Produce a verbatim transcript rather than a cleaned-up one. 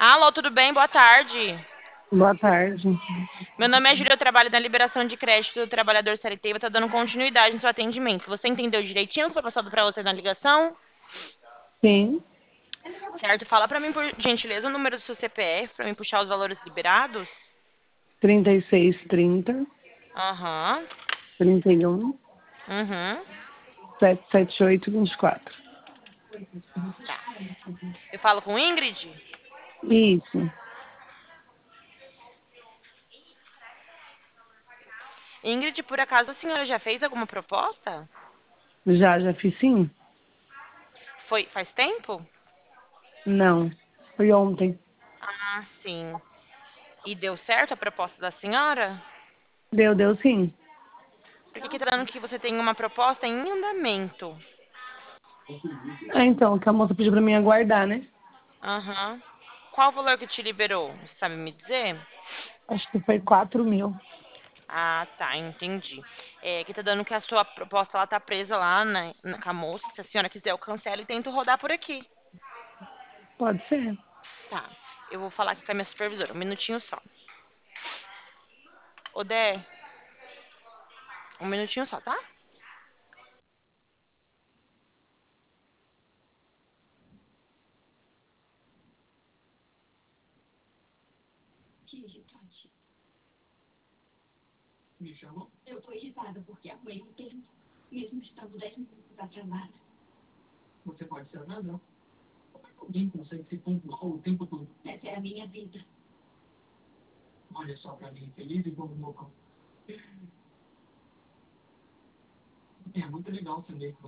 Alô, tudo bem? Boa tarde. Boa tarde. Meu nome é Júlia, eu trabalho na liberação de crédito do trabalhador C L T e vou estar dando continuidade no seu atendimento. Você entendeu direitinho o que foi passado para você na ligação? Sim, Certo? Fala para mim, por gentileza, o número do seu C P F para mim puxar os valores liberados. trinta e seis, trinta, Aham. trinta e um, Uhum. setecentos e setenta e oito, vinte e quatro. Tá. Eu falo com Ingrid? Isso. Ingrid, por acaso a senhora já fez alguma proposta? Já, já fiz sim? Foi faz tempo? Não. Foi ontem. Ah, sim. E deu certo a proposta da senhora? Deu, deu sim. Porque aqui tá dando que você tem uma proposta em andamento. Ah, então, que a moça pediu pra mim aguardar, né? Aham. Qual o valor que te liberou? Você sabe me dizer? Acho que foi quatro mil. Ah, tá, entendi. É, aqui tá dando que a sua proposta ela tá presa lá na, na, com a moça. Se a senhora quiser, eu cancelo e tento rodar por aqui. Pode ser. Tá. Eu vou falar aqui com a minha supervisora. Um minutinho só. Ô, Dé, um minutinho só, tá? Eu tô irritada porque a mãe não perguntou, mesmo estando dez minutos atrasada. Você pode ser razão. Como é que alguém consegue ser pontual o tempo todo? Essa é a minha vida. Olha só pra mim, feliz e bom louco. É muito legal saber que